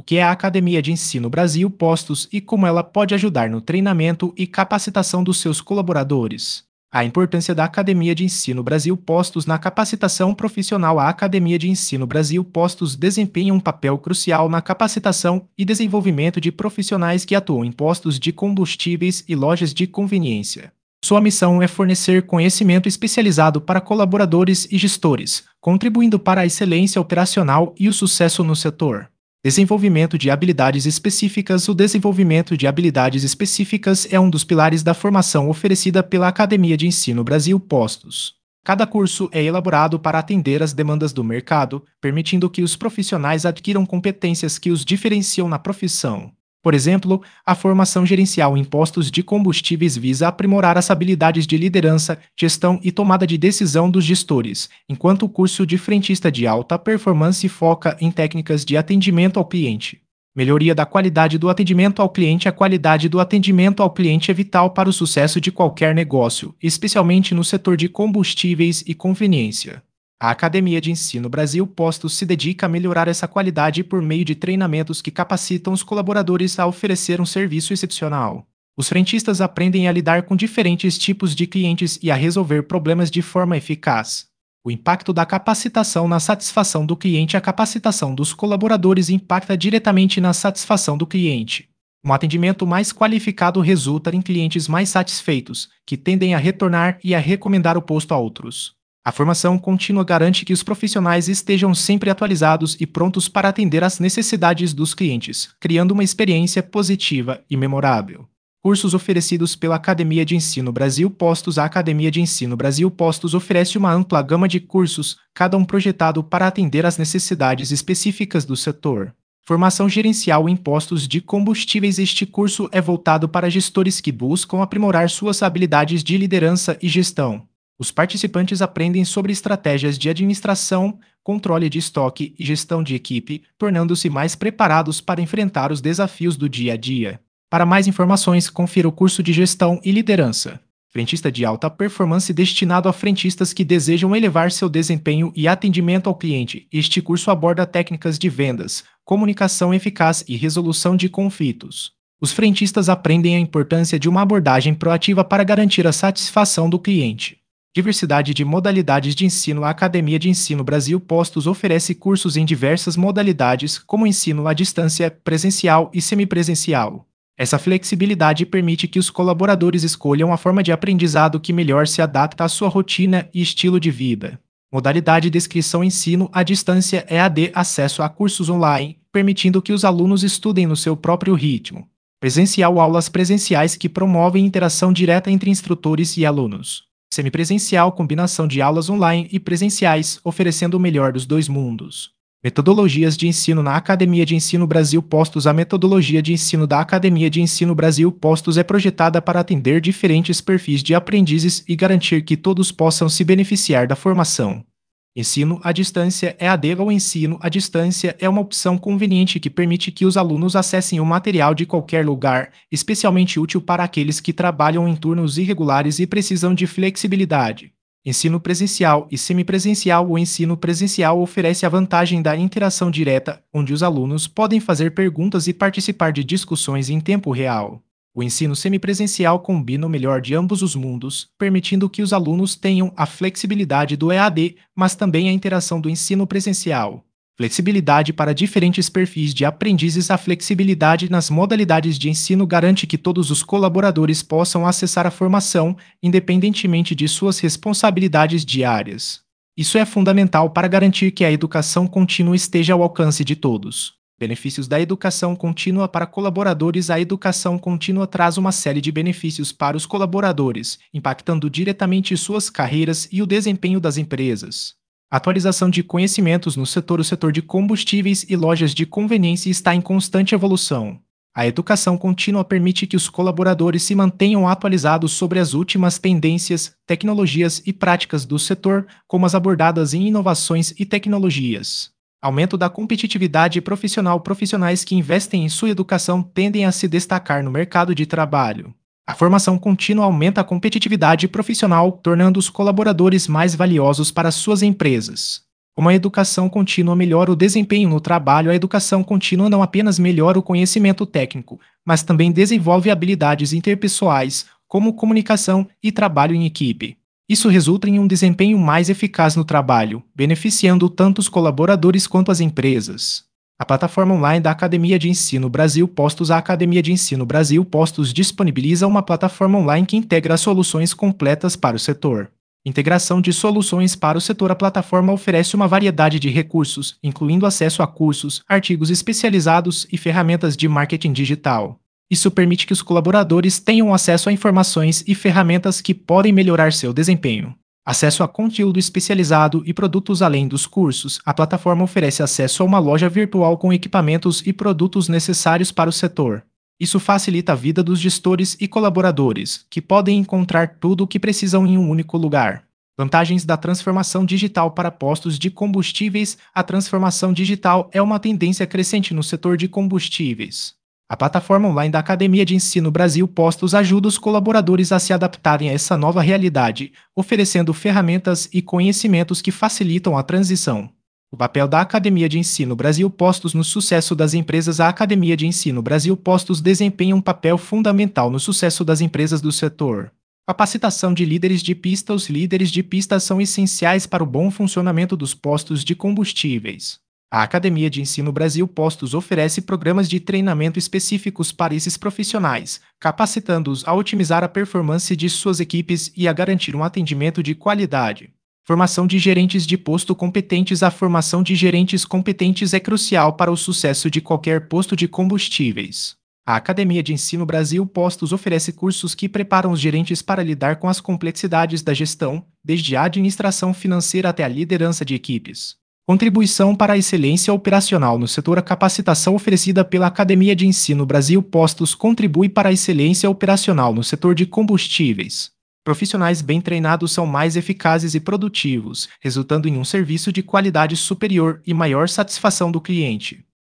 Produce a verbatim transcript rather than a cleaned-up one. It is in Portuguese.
que é a Academia de Ensino Brasil Postos e como ela pode ajudar no treinamento e capacitação dos seus colaboradores. A importância da Academia de Ensino Brasil Postos na capacitação profissional. A Academia de Ensino Brasil Postos desempenha um papel crucial na capacitação e desenvolvimento de profissionais que atuam em postos de combustíveis e lojas de conveniência. Sua missão é fornecer conhecimento especializado para colaboradores e gestores, contribuindo para a excelência operacional e o sucesso no setor. Desenvolvimento de habilidades específicas. O desenvolvimento de habilidades específicas é um dos pilares da formação oferecida pela Academia de Ensino Brasil Postos. Cada curso é elaborado para atender às demandas do mercado, permitindo que os profissionais adquiram competências que os diferenciam na profissão. Por exemplo, a formação gerencial em postos de combustíveis visa aprimorar as habilidades de liderança, gestão e tomada de decisão dos gestores, enquanto o curso de frentista de alta performance foca em técnicas de atendimento ao cliente. Melhoria da qualidade do atendimento ao cliente. A qualidade do atendimento ao cliente é vital para o sucesso de qualquer negócio, especialmente no setor de combustíveis e conveniência. A Academia de Ensino Brasil Postos se dedica a melhorar essa qualidade por meio de treinamentos que capacitam os colaboradores a oferecer um serviço excepcional. Os frentistas aprendem a lidar com diferentes tipos de clientes e a resolver problemas de forma eficaz. O impacto da capacitação na satisfação do cliente. A capacitação dos colaboradores impacta diretamente na satisfação do cliente. Um atendimento mais qualificado resulta em clientes mais satisfeitos, que tendem a retornar e a recomendar o posto a outros. A formação contínua garante que os profissionais estejam sempre atualizados e prontos para atender às necessidades dos clientes, criando uma experiência positiva e memorável. Cursos oferecidos pela Academia de Ensino Brasil Postos. A Academia de Ensino Brasil Postos oferece uma ampla gama de cursos, cada um projetado para atender às necessidades específicas do setor. Formação gerencial em postos de combustíveis. Este curso é voltado para gestores que buscam aprimorar suas habilidades de liderança e gestão. Os participantes aprendem sobre estratégias de administração, controle de estoque e gestão de equipe, tornando-se mais preparados para enfrentar os desafios do dia a dia. Para mais informações, confira o curso de Gestão e Liderança. Frentista de alta performance destinado a frentistas que desejam elevar seu desempenho e atendimento ao cliente. Este curso aborda técnicas de vendas, comunicação eficaz e resolução de conflitos. Os frentistas aprendem a importância de uma abordagem proativa para garantir a satisfação do cliente. Diversidade de modalidades de ensino. A Academia de Ensino Brasil Postos oferece cursos em diversas modalidades, como ensino à distância, presencial e semipresencial. Essa flexibilidade permite que os colaboradores escolham a forma de aprendizado que melhor se adapta à sua rotina e estilo de vida. Modalidade de inscrição. Ensino à distância E A D, acesso a cursos online, permitindo que os alunos estudem no seu próprio ritmo. Presencial, aulas presenciais que promovem interação direta entre instrutores e alunos. Semipresencial, combinação de aulas online e presenciais, oferecendo o melhor dos dois mundos. Metodologias de ensino. Na Academia de Ensino Brasil Postos. A metodologia de ensino da Academia de Ensino Brasil Postos é projetada para atender diferentes perfis de aprendizes e garantir que todos possam se beneficiar da formação. Ensino à distância E A D. O ensino à distância é uma opção conveniente que permite que os alunos acessem o material de qualquer lugar, especialmente útil para aqueles que trabalham em turnos irregulares e precisam de flexibilidade. Ensino presencial e semipresencial. O ensino presencial oferece a vantagem da interação direta, onde os alunos podem fazer perguntas e participar de discussões em tempo real. O ensino semipresencial combina o melhor de ambos os mundos, permitindo que os alunos tenham a flexibilidade do E A D, mas também a interação do ensino presencial. Flexibilidade para diferentes perfis de aprendizes. A flexibilidade nas modalidades de ensino garante que todos os colaboradores possam acessar a formação, independentemente de suas responsabilidades diárias. Isso é fundamental para garantir que a educação contínua esteja ao alcance de todos. Benefícios da educação contínua para colaboradores. A educação contínua traz uma série de benefícios para os colaboradores, impactando diretamente suas carreiras e o desempenho das empresas. Atualização de conhecimentos no setor. O setor de combustíveis e lojas de conveniência está em constante evolução. A educação contínua permite que os colaboradores se mantenham atualizados sobre as últimas tendências, tecnologias e práticas do setor, como as abordadas em inovações e tecnologias. Aumento da competitividade profissional. Profissionais que investem em sua educação tendem a se destacar no mercado de trabalho. A formação contínua aumenta a competitividade profissional, tornando os colaboradores mais valiosos para suas empresas. Como a educação contínua melhora o desempenho no trabalho, a educação contínua não apenas melhora o conhecimento técnico, mas também desenvolve habilidades interpessoais, como comunicação e trabalho em equipe. Isso resulta em um desempenho mais eficaz no trabalho, beneficiando tanto os colaboradores quanto as empresas. A plataforma online da Academia de Ensino Brasil Postos A Academia de Ensino Brasil Postos disponibiliza uma plataforma online que integra soluções completas para o setor. Integração de soluções para o setor. A plataforma oferece uma variedade de recursos, incluindo acesso a cursos, artigos especializados e ferramentas de marketing digital. Isso permite que os colaboradores tenham acesso a informações e ferramentas que podem melhorar seu desempenho. Acesso a conteúdo especializado e produtos. Além dos cursos, a plataforma oferece acesso a uma loja virtual com equipamentos e produtos necessários para o setor. Isso facilita a vida dos gestores e colaboradores, que podem encontrar tudo o que precisam em um único lugar. Vantagens da transformação digital para postos de combustíveis. A transformação digital é uma tendência crescente no setor de combustíveis. A plataforma online da Academia de Ensino Brasil Postos ajuda os colaboradores a se adaptarem a essa nova realidade, oferecendo ferramentas e conhecimentos que facilitam a transição. O papel da Academia de Ensino Brasil Postos no sucesso das empresas. A Academia de Ensino Brasil Postos desempenha um papel fundamental no sucesso das empresas do setor. Capacitação de líderes de pista. Os líderes de pista são essenciais para o bom funcionamento dos postos de combustíveis. A Academia de Ensino Brasil Postos oferece programas de treinamento específicos para esses profissionais, capacitando-os a otimizar a performance de suas equipes e a garantir um atendimento de qualidade. Formação de gerentes de posto competentes. A formação de gerentes competentes é crucial para o sucesso de qualquer posto de combustíveis. A Academia de Ensino Brasil Postos oferece cursos que preparam os gerentes para lidar com as complexidades da gestão, desde a administração financeira até a liderança de equipes. Contribuição para a excelência operacional no setor. A capacitação oferecida pela Academia de Ensino Brasil Postos contribui para a excelência operacional no setor de combustíveis. Profissionais bem treinados são mais eficazes e produtivos, resultando em um serviço de qualidade superior e maior satisfação do cliente.